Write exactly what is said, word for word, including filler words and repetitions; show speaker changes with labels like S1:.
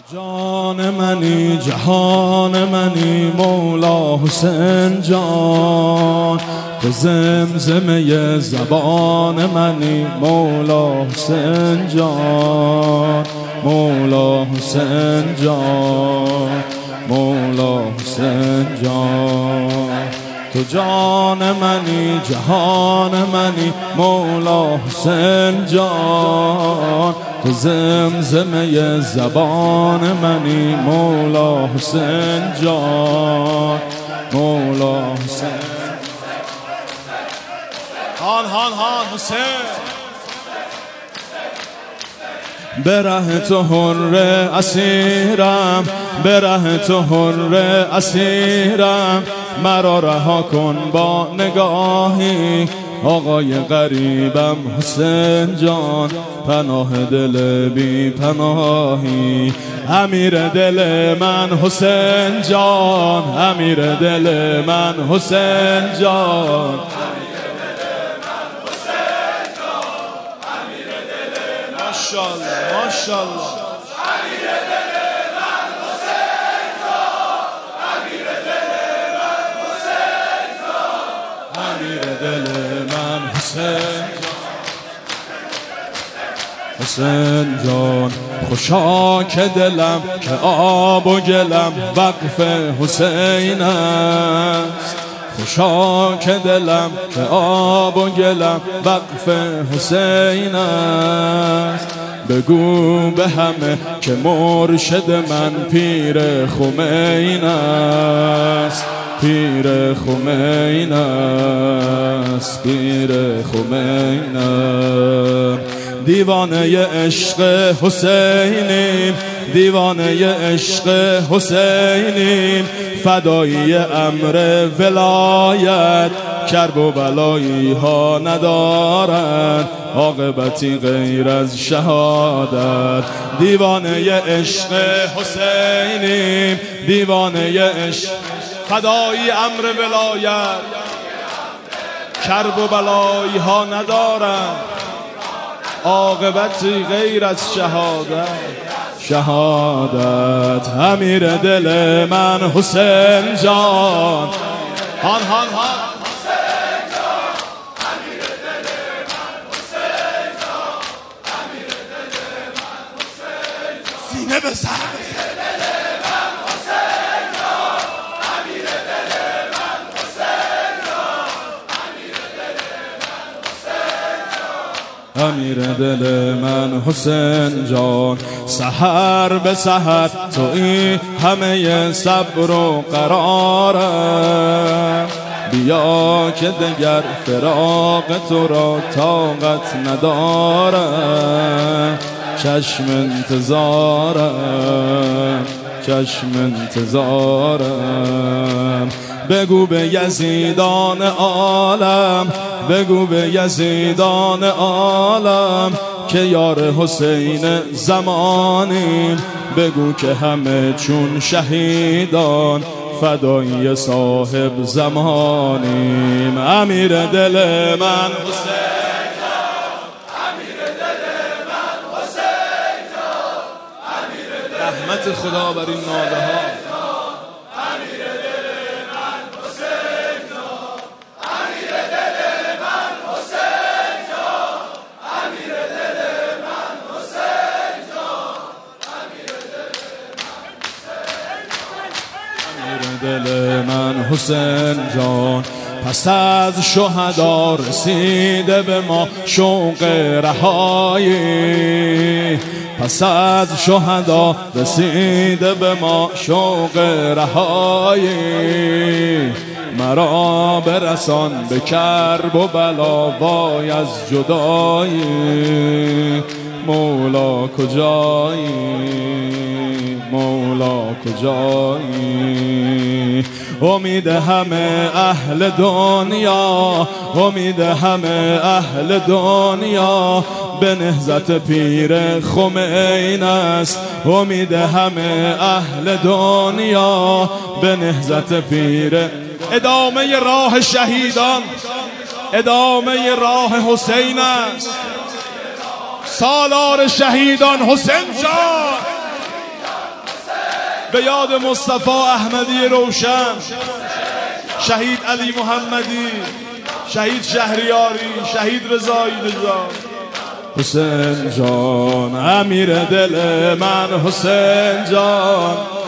S1: جان منی جهان منی مولا حسین جان، تو زمزمه زبان منی مولا حسین جان، مولا حسین جان، مولا حسین جان. تو جان منی جهان منی مولا حسین جان، تو زمزمه زبان منی مولا حسین جان، مولا حسین. هان هان هان حسین به ره تو حر اسیرم، به ره تو حر اسیرم، مرا رها کن با نگاهی. آقای غریبم حسین جان، پناه دل بی پناهی. امیر دل من حسین جان، امیر دل من حسین جان، ماشاءالله ماشاءالله. امیر دل من حسین جان، امیر دل من حسین جان، امیر دل من حسین جان، حسین جان. خوشا که دلم که آب و گلم وقف حسین است، خوشا که دلم که آب و گلم وقف حسین است. بگو به همه که مرشد من پیر خمین است، پیر خمین است، پیر خمین است. دیوانه عشق حسینیم، دیوانه عشق حسینیم، فدایی امر ولایت، کرب و بلایی ها ندارد عاقبتی غیر از شهادت. دیوانه عشق حسینیم، دیوانه عشق، فدایی امر ولایت، کرب و بلایی ها ندارد عاقبتی غیر از شهادت. شهادت. امیر دل من حسین جان، هان هان هان حسین جان، امیر دل من حسین جان، امیر دل من حسین جان. سینه بزن. امیر دل من حسین جان، امیر دل من حسین جان، امیر دل من حسین جان، امیر دل من حسین جان. سحر به سحر تویی همه صبر و قرارم، بیا که دگر فراق تو را طاقت ندارم. چشم انتظارم، چشم انتظارم. بگو به یزیدان عالم، بگو به یزیدان عالم که یار حسین زمانیم. بگو که همه چون شهیدان فدایی صاحب زمانیم. امیر دل من حسین جان، امیر دل من حسین جان، امیر دل. رحمت خدا بر این ناله ها. دل من حسین جان. پس از شهدا رسیده به ما شوق رهایی، پس از شهدا رسیده به ما شوق رهایی. مرا برسان به کرب و بلا وای از جدایی. مولا کجایی، مولا کجایی. امید همه اهل دنیا، امید همه اهل دنیا به نهضت پیر خمین است. امید همه اهل دنیا به نهضت پیر. ادامه راه شهیدان، ادامه راه حسین است. سالار شهیدان حسین جان، به یاد مصطفی احمدی روشن، شهید علی محمدی، شهید شهریاری، شهید رضایی نژاد. حسین جان امیر دل من، حسین جان